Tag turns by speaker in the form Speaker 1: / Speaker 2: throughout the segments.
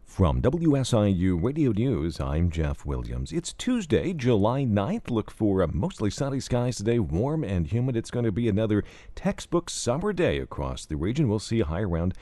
Speaker 1: From WSIU Radio News, I'm Jeff Williams. It's Tuesday, July 9th. Look for mostly sunny skies today, warm and humid. It's going to be another textbook summer day across the region. We'll see a high around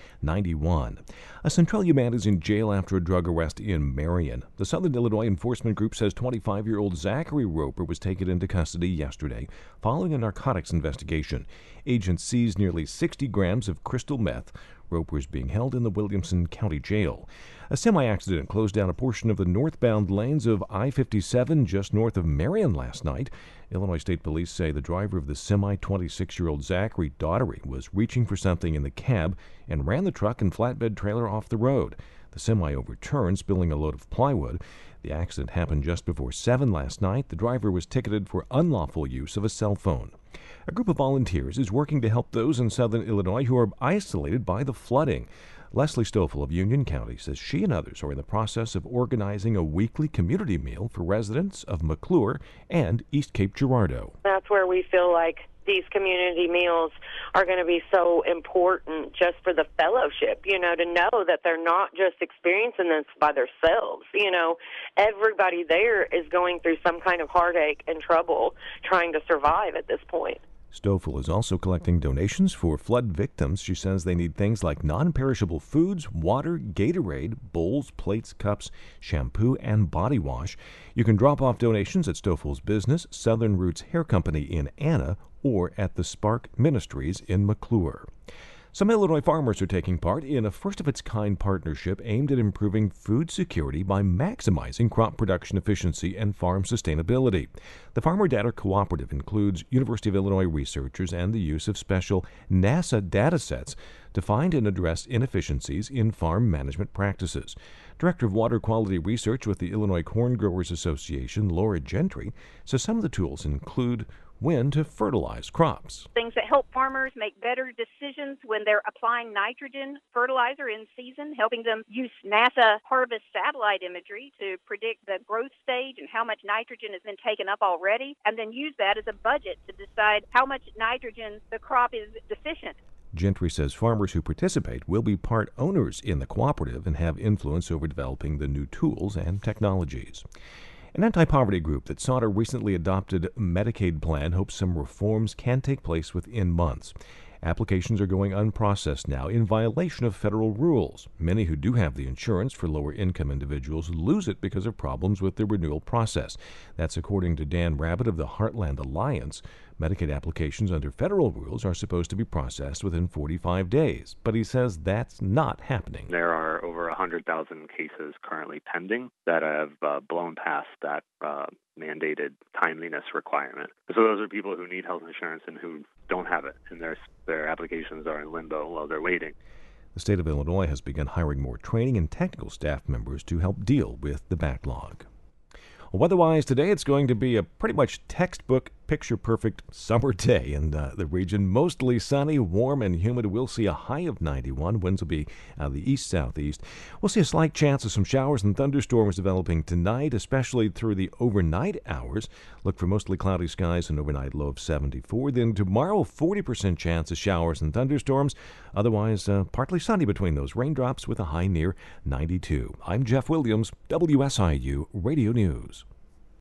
Speaker 1: 91. A Centralia man is in jail after a drug arrest in Marion. The Southern Illinois Enforcement Group says 25-year-old Zachary Roper was taken into custody yesterday following a narcotics investigation. Agents seized nearly 60 grams of crystal meth. Roper is being held in the Williamson County Jail. A semi-accident closed down a portion of the northbound lanes of I-57 just north of Marion last night. Illinois State Police say the driver of the semi, 26-year-old Zachary Daughtery, was reaching for something in the cab and ran the truck and flatbed trailer off the road. The semi overturned, spilling a load of plywood. The accident happened just before 7 last night. The driver was ticketed for unlawful use of a cell phone. A group of volunteers is working to help those in southern Illinois who are isolated by the flooding. Leslie Stoffel of Union County says she and others are in the process of organizing a weekly community meal for residents of McClure and East Cape Girardeau.
Speaker 2: That's where we feel like these community meals are going to be so important just for the fellowship, to know that they're not just experiencing this by themselves. Everybody there is going through some kind of heartache and trouble trying to survive at this point.
Speaker 1: Stoffel is also collecting donations for flood victims. She says they need things like non-perishable foods, water, Gatorade, bowls, plates, cups, shampoo, and body wash. You can drop off donations at Stoffel's business, Southern Roots Hair Company in Anna, or at the Spark Ministries in McClure. Some Illinois farmers are taking part in a first-of-its-kind partnership aimed at improving food security by maximizing crop production efficiency and farm sustainability. The Farmer Data Cooperative includes University of Illinois researchers and the use of special NASA data sets to find and address inefficiencies in farm management practices. Director of Water Quality Research with the Illinois Corn Growers Association, Laura Gentry, says some of the tools include when to fertilize crops.
Speaker 3: Things that help farmers make better decisions when they're applying nitrogen fertilizer in season, helping them use NASA harvest satellite imagery to predict the growth stage and how much nitrogen has been taken up already, and then use that as a budget to decide how much nitrogen the crop is deficient.
Speaker 1: Gentry says farmers who participate will be part owners in the cooperative and have influence over developing the new tools and technologies. An anti-poverty group that sought a recently adopted Medicaid plan hopes some reforms can take place within months. Applications are going unprocessed now in violation of federal rules. Many who do have the insurance for lower-income individuals lose it because of problems with the renewal process. That's according to Dan Rabbitt of the Heartland Alliance. Medicaid applications under federal rules are supposed to be processed within 45 days, but he says that's not happening.
Speaker 4: There are over 100,000 cases currently pending that have blown past that mandated timeliness requirement. So those are people who need health insurance and who don't have it, and their applications are in limbo while they're waiting.
Speaker 1: The state of Illinois has begun hiring more training and technical staff members to help deal with the backlog. Weather-wise, today it's going to be a pretty much textbook, picture-perfect summer day in the region. Mostly sunny, warm, and humid. We'll see a high of 91. Winds will be out of the east-southeast. We'll see a slight chance of some showers and thunderstorms developing tonight, especially through the overnight hours. Look for mostly cloudy skies and overnight low of 74. Then tomorrow, 40% chance of showers and thunderstorms. Otherwise, partly sunny between those raindrops with a high near 92. I'm Jeff Williams, WSIU Radio News.